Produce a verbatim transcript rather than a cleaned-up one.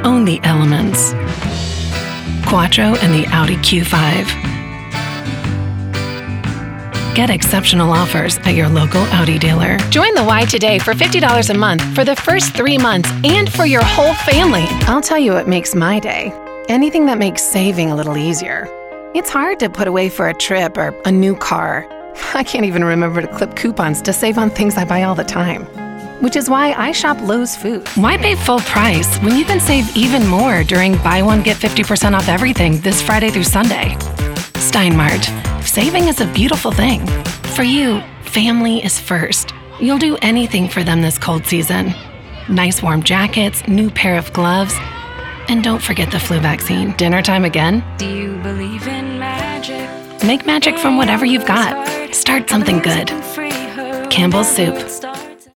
Own the elements. Quattro and the Audi Q five. Get exceptional offers at your local Audi dealer. Join the Y today for fifty dollars a month for the first three months and for your whole family. I'll tell you what makes my day. Anything that makes saving a little easier. It's hard to put away for a trip or a new car. I can't even remember to clip coupons to save on things I buy all the time. Which is why I shop Lowe's Food. Why pay full price when you can save even more during buy one, get fifty percent off everything this Friday through Sunday? Steinmart. Saving is a beautiful thing. For you, family is first. You'll do anything for them this cold season. Nice warm jackets, new pair of gloves, and don't forget the flu vaccine. Dinner time again? Do you believe in magic? Make magic from whatever you've got. Start something good. Campbell's Soup.